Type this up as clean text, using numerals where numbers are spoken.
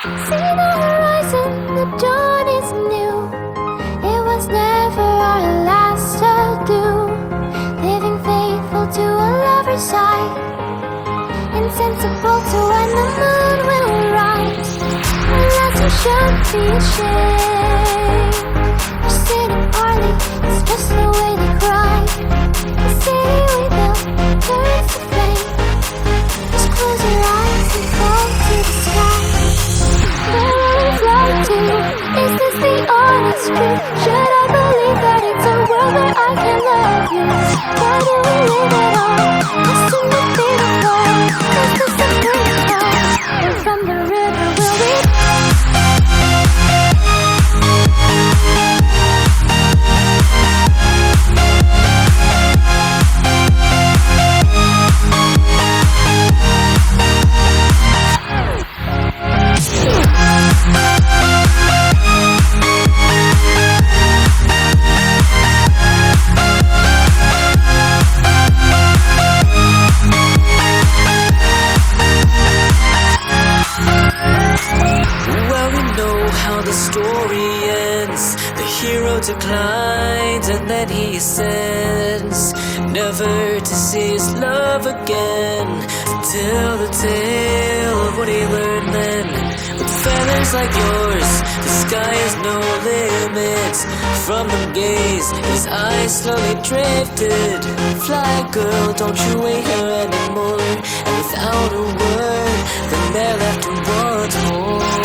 See the horizon, the dawn is new. It was never our last adieu. Living faithful to a lover's side, insensible to when the moon will rise. Unless you should be ashamed, our city parley is just the way they cry. The city we built turns to flame. Just close your eyes and fall to the sky. Where will we fly to? Is this the honest truth? Should I believe that it's a world where I can love you? Why do we live at all? Listen to be the one. Is this a great call? And from the river will we? Story ends, the hero declines, and then he ascends, never to see his love again. Tell the tale of what he learned then. With feathers like yours, the sky has no limits. From the gaze, his eyes slowly drifted. Fly, girl, don't you wait here anymore. And without a word, the man left him once more.